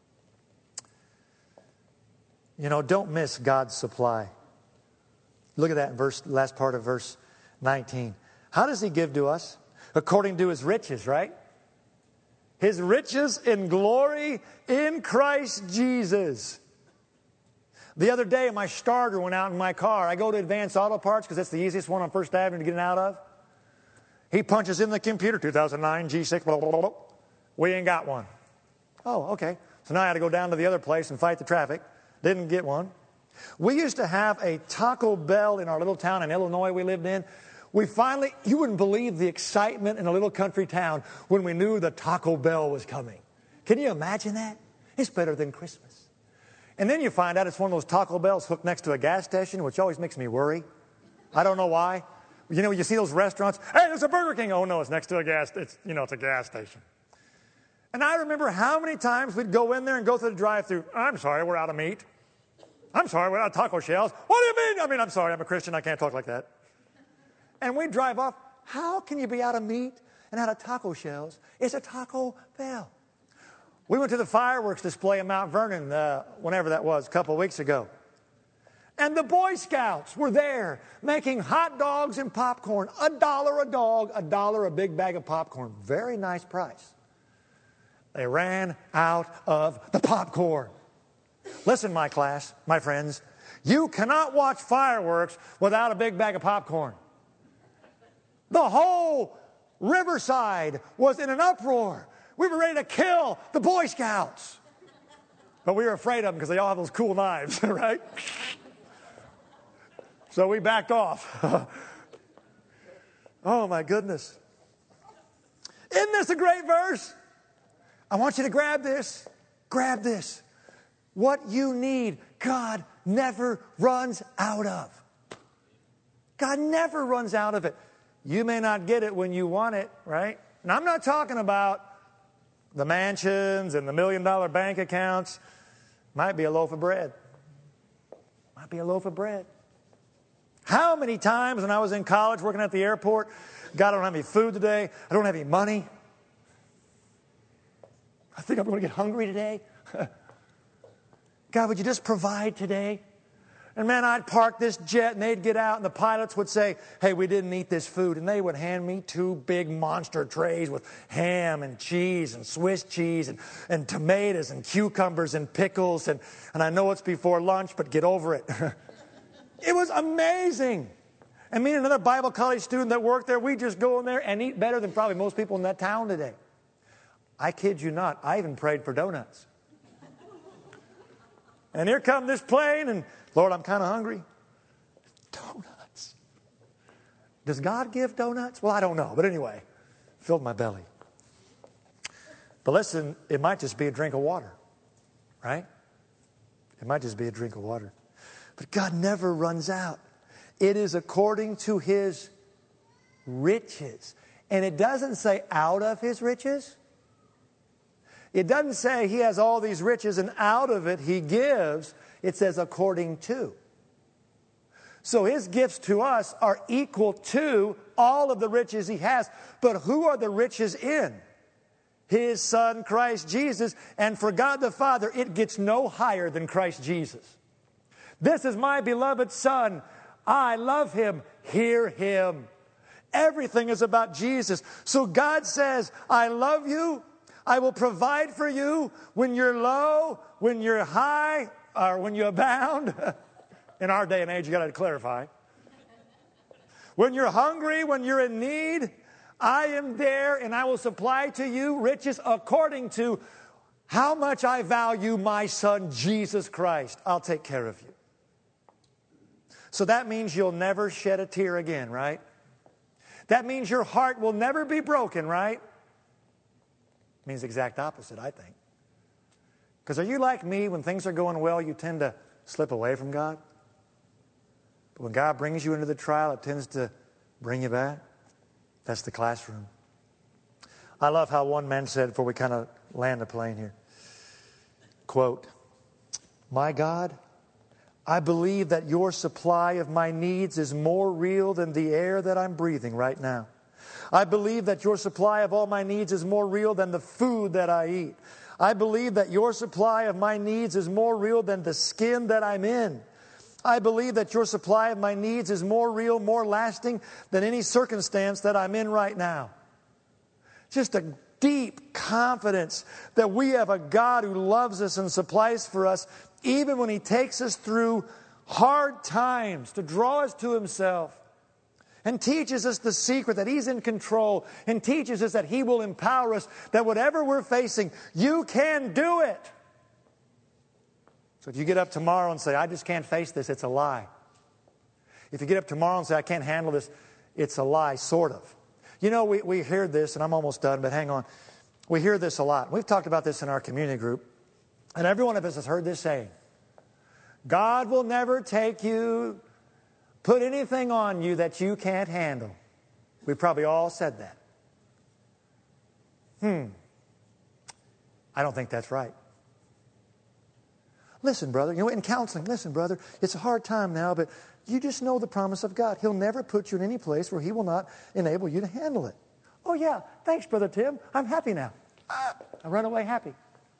You know, don't miss God's supply. Look at that last part of verse 19. How does He give to us? According to His riches, right? His riches in glory in Christ Jesus. The other day, my starter went out in my car. I go to Advanced Auto Parts because it's the easiest one on First Avenue to get it out of. He punches in the computer, 2009 G6, blah, blah, blah, blah. We ain't got one. Oh, okay. So now I had to go down to the other place and fight the traffic. Didn't get one. We used to have a Taco Bell in our little town in Illinois we lived in. We finally, you wouldn't believe the excitement in a little country town when we knew the Taco Bell was coming. Can you imagine that? It's better than Christmas. And then you find out it's one of those Taco Bells hooked next to a gas station, which always makes me worry. I don't know why. You know, you see those restaurants, hey, there's a Burger King. Oh, no, it's next to a gas, it's a gas station. And I remember how many times we'd go in there and go through the drive-thru. I'm sorry, we're out of meat. I'm sorry, we're out of taco shells. What do you mean? I'm sorry, I'm a Christian, I can't talk like that. And we drive off. How can you be out of meat and out of taco shells? It's a Taco Bell. We went to the fireworks display in Mount Vernon, whenever that was, a couple of weeks ago. And the Boy Scouts were there making hot dogs and popcorn. $1 a dog, $1 a big bag of popcorn. Very nice price. They ran out of the popcorn. Listen, my class, my friends, you cannot watch fireworks without a big bag of popcorn. The whole Riverside was in an uproar. We were ready to kill the Boy Scouts. But we were afraid of them because they all have those cool knives, right? So we backed off. Oh, my goodness. Isn't this a great verse? I want you to grab this. Grab this. What you need, God never runs out of. God never runs out of it. You may not get it when you want it, right? And I'm not talking about the mansions and the $1 million bank accounts. Might be a loaf of bread. Might be a loaf of bread. How many times when I was in college working at the airport, God, I don't have any food today. I don't have any money. I think I'm going to get hungry today. God, would you just provide today? And man, I'd park this jet and they'd get out and the pilots would say, hey, we didn't eat this food. And they would hand me 2 big monster trays with ham and cheese and Swiss cheese and tomatoes and cucumbers and pickles. And I know it's before lunch, but get over it. It was amazing. And me and another Bible college student that worked there, we just go in there and eat better than probably most people in that town today. I kid you not, I even prayed for donuts. And here come this plane, and Lord, I'm kind of hungry. Donuts. Does God give donuts? Well, I don't know, but anyway, filled my belly. But listen, it might just be a drink of water, right? It might just be a drink of water. But God never runs out. It is according to His riches. And it doesn't say out of His riches. It doesn't say He has all these riches and out of it He gives. It says according to. So His gifts to us are equal to all of the riches He has. But who are the riches in? His Son, Christ Jesus. And for God the Father, it gets no higher than Christ Jesus. This is my beloved Son. I love Him. Hear Him. Everything is about Jesus. So God says, I love you. I will provide for you when you're low, when you're high, or when you abound. In our day and age, you got to clarify. When you're hungry, when you're in need, I am there and I will supply to you riches according to how much I value my Son, Jesus Christ. I'll take care of you. So that means you'll never shed a tear again, right? That means your heart will never be broken, right? Means the exact opposite, I think. Because are you like me, when things are going well, you tend to slip away from God? But when God brings you into the trial, it tends to bring you back. That's the classroom. I love how one man said, before we kind of land the plane here, quote, my God, I believe that your supply of my needs is more real than the air that I'm breathing right now. I believe that your supply of all my needs is more real than the food that I eat. I believe that your supply of my needs is more real than the skin that I'm in. I believe that your supply of my needs is more real, more lasting than any circumstance that I'm in right now. Just a deep confidence that we have a God who loves us and supplies for us, even when He takes us through hard times to draw us to Himself. And teaches us the secret that He's in control. And teaches us that He will empower us. That whatever we're facing, you can do it. So if you get up tomorrow and say, I just can't face this, it's a lie. If you get up tomorrow and say, I can't handle this, it's a lie, sort of. You know, we hear this, and I'm almost done, but hang on. We hear this a lot. We've talked about this in our community group. And every one of us has heard this saying. God will never put anything on you that you can't handle. We probably all said that. I don't think that's right. Listen, brother, in counseling, listen, brother, it's a hard time now, but you just know the promise of God. He'll never put you in any place where He will not enable you to handle it. Oh, yeah, thanks, Brother Tim. I'm happy now. I run away happy.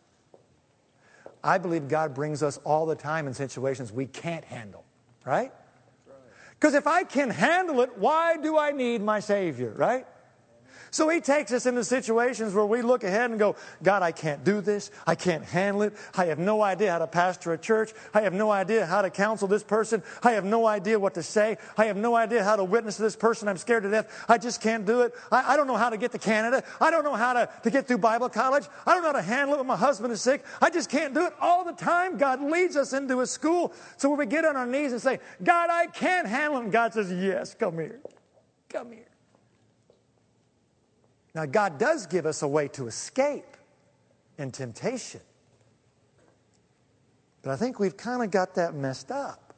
I believe God brings us all the time in situations we can't handle, right? Because if I can handle it, why do I need my Savior, right? So He takes us into situations where we look ahead and go, God, I can't do this. I can't handle it. I have no idea how to pastor a church. I have no idea how to counsel this person. I have no idea what to say. I have no idea how to witness to this person. I'm scared to death. I just can't do it. I don't know how to get to Canada. I don't know how to get through Bible college. I don't know how to handle it when my husband is sick. I just can't do it. All the time, God leads us into a school. So when we get on our knees and say, God, I can't handle it, and God says, yes, come here. Come here. Now, God does give us a way to escape in temptation. But I think we've kind of got that messed up.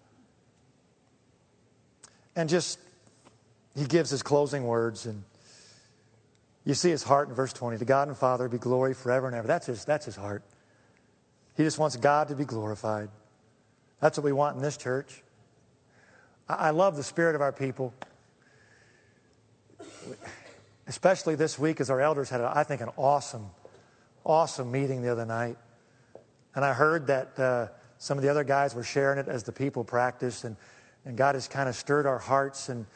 And He gives His closing words. And you see His heart in verse 20. To God and Father be glory forever and ever. That's His heart. He just wants God to be glorified. That's what we want in this church. I love the spirit of our people. Especially this week, as our elders had, I think, an awesome meeting the other night. And I heard that some of the other guys were sharing it as the people practiced, and God has kind of stirred our hearts. And,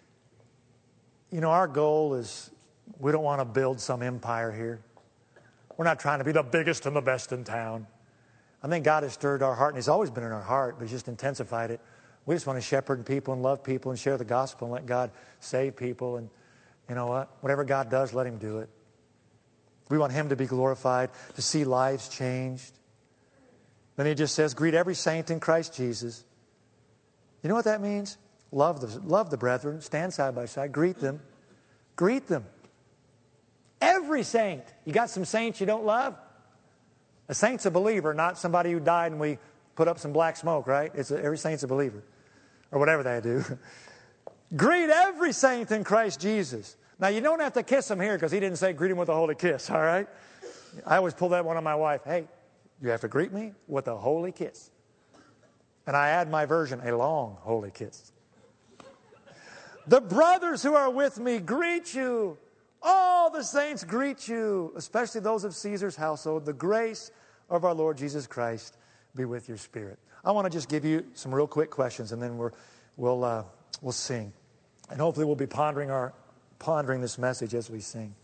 our goal is we don't want to build some empire here. We're not trying to be the biggest and the best in town. I think God has stirred our heart, and He's always been in our heart, but He's just intensified it. We just want to shepherd people and love people and share the gospel and let God save people. And you know what? Whatever God does, let Him do it. We want Him to be glorified, to see lives changed. Then He just says, greet every saint in Christ Jesus. You know what that means? Love the brethren. Stand side by side. Greet them. Greet them. Every saint. You got some saints you don't love? A saint's a believer, not somebody who died and we put up some black smoke, right? Every saint's a believer. Or whatever they do. Greet every saint in Christ Jesus. Now, you don't have to kiss him here because He didn't say greet him with a holy kiss, all right? I always pull that one on my wife. Hey, you have to greet me with a holy kiss. And I add my version, a long holy kiss. The brothers who are with me greet you. All the saints greet you, especially those of Caesar's household. The grace of our Lord Jesus Christ be with your spirit. I want to just give you some real quick questions, and then we'll sing. And hopefully we'll be pondering this message as we sing.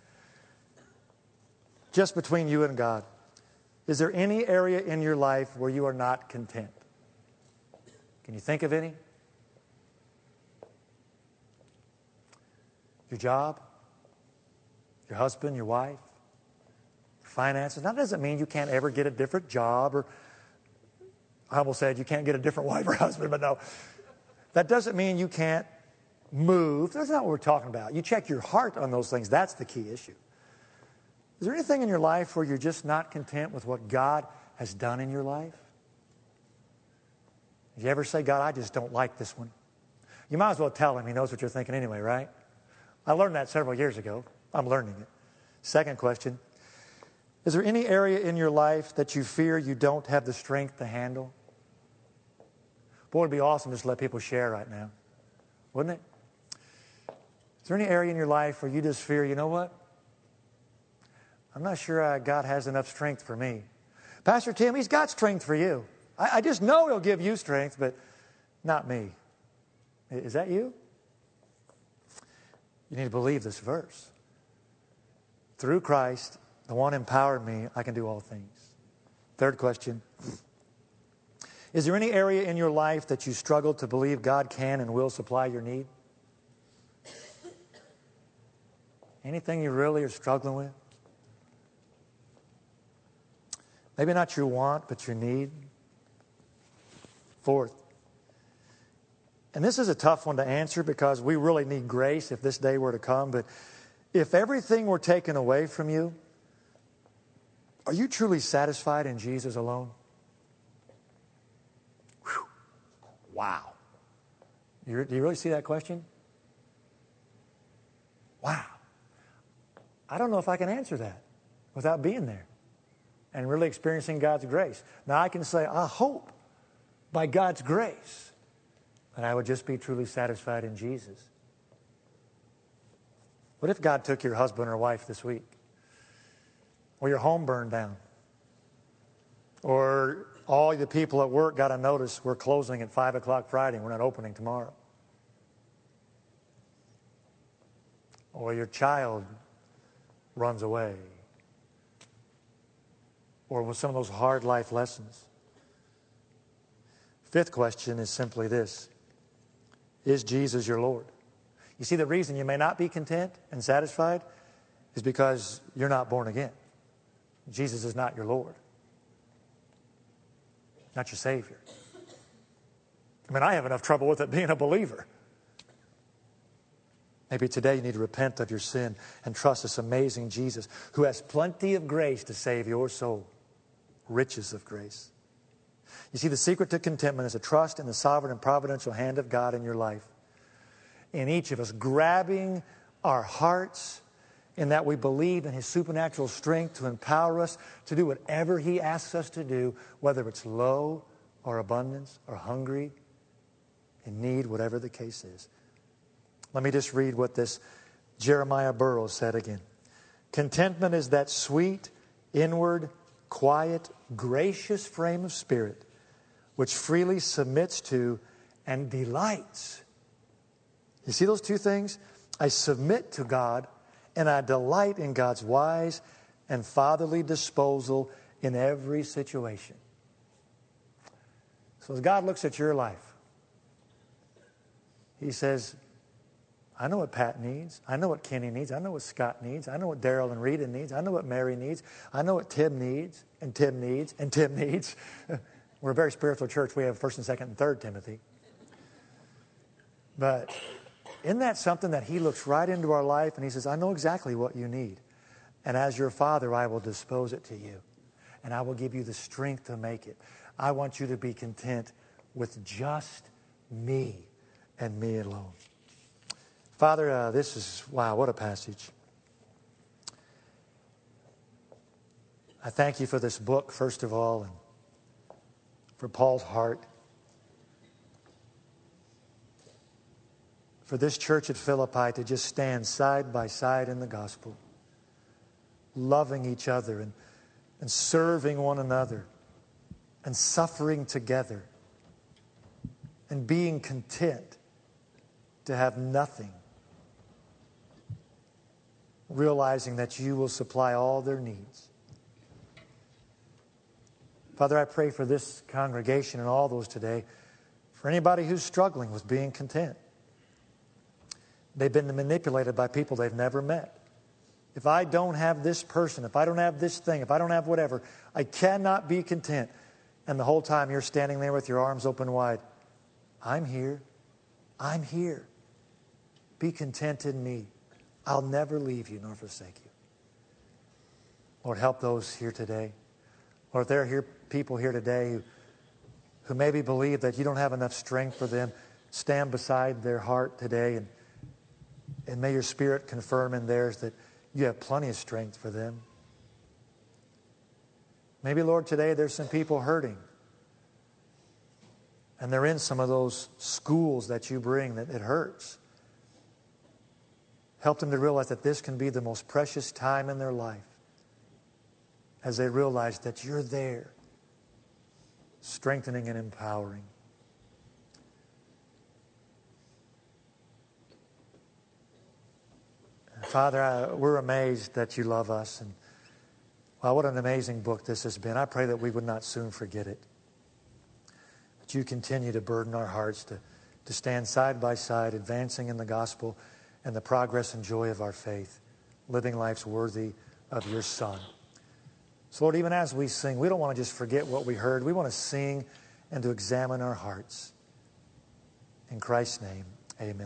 Just between you and God, is there any area in your life where you are not content? Can you think of any? Your job? Your husband, your wife? Your finances? Now, that doesn't mean you can't ever get a different job, or I almost said you can't get a different wife or husband, but no. That doesn't mean you can't move. That's not what we're talking about. You check your heart on those things. That's the key issue. Is there anything in your life where you're just not content with what God has done in your life? Did you ever say, God, I just don't like this one? You might as well tell Him. He knows what you're thinking anyway, right? I learned that several years ago. I'm learning it. Second question, is there any area in your life that you fear you don't have the strength to handle? Boy, it'd be awesome just to let people share right now. Wouldn't it? Is there any area in your life where you just fear, you know what? I'm not sure God has enough strength for me. Pastor Tim, He's got strength for you. I just know He'll give you strength, but not me. Is that you? You need to believe this verse. Through Christ, the one empowered me, I can do all things. Third question. Is there any area in your life that you struggle to believe God can and will supply your need? Anything you really are struggling with? Maybe not your want, but your need. Fourth, and this is a tough one to answer because we really need grace if this day were to come, but if everything were taken away from you, are you truly satisfied in Jesus alone? Whew. Wow. Do you really see that question? Wow. I don't know if I can answer that without being there and really experiencing God's grace. Now, I can say, I hope by God's grace that I would just be truly satisfied in Jesus. What if God took your husband or wife this week? Or your home burned down? Or all the people at work got a notice, we're closing at 5 o'clock Friday, we're not opening tomorrow? Or your child runs away? Or with some of those hard life lessons? Fifth question is simply this. Is Jesus your Lord? You see, the reason you may not be content and satisfied is because you're not born again. Jesus is not your Lord. Not your Savior. I mean, I have enough trouble with it being a believer. Maybe today you need to repent of your sin and trust this amazing Jesus who has plenty of grace to save your soul. Riches of grace. You see, the secret to contentment is a trust in the sovereign and providential hand of God in your life. In each of us, grabbing our hearts in that we believe in His supernatural strength to empower us to do whatever He asks us to do, whether it's low or abundance or hungry, in need, whatever the case is. Let me just read what this Jeremiah Burroughs said again. Contentment is that sweet, inward, quiet, gracious frame of spirit which freely submits to and delights. You see those two things? I submit to God and I delight in God's wise and fatherly disposal in every situation. So as God looks at your life, He says, I know what Pat needs. I know what Kenny needs. I know what Scott needs. I know what Daryl and Rita needs. I know what Mary needs. I know what Tim needs, and Tim needs, and Tim needs. We're a very spiritual church. We have 1st and 2nd and 3rd Timothy. But isn't that something that He looks right into our life and He says, I know exactly what you need. And as your Father, I will dispose it to you. And I will give you the strength to make it. I want you to be content with just me and me alone. Father, this is, wow, what a passage. I thank you for this book, first of all, and for Paul's heart. For this church at Philippi to just stand side by side in the gospel, loving each other and serving one another and suffering together and being content to have nothing, realizing that you will supply all their needs. Father, I pray for this congregation and all those today, for anybody who's struggling with being content. They've been manipulated by people they've never met. If I don't have this person, if I don't have this thing, if I don't have whatever, I cannot be content. And the whole time you're standing there with your arms open wide. I'm here. I'm here. Be content in me. I'll never leave you nor forsake you. Lord, help those here today. Lord, if there are here people here today who maybe believe that you don't have enough strength for them, stand beside their heart today and may your Spirit confirm in theirs that you have plenty of strength for them. Maybe, Lord, today there's some people hurting. And they're in some of those schools that you bring that it hurts. Help them to realize that this can be the most precious time in their life as they realize that you're there, strengthening and empowering. Father, we're amazed that you love us. And wow, what an amazing book this has been. I pray that we would not soon forget it. That you continue to burden our hearts to stand side by side, advancing in the gospel and the progress and joy of our faith, living lives worthy of your Son. So Lord, even as we sing, we don't want to just forget what we heard. We want to sing and to examine our hearts. In Christ's name, amen.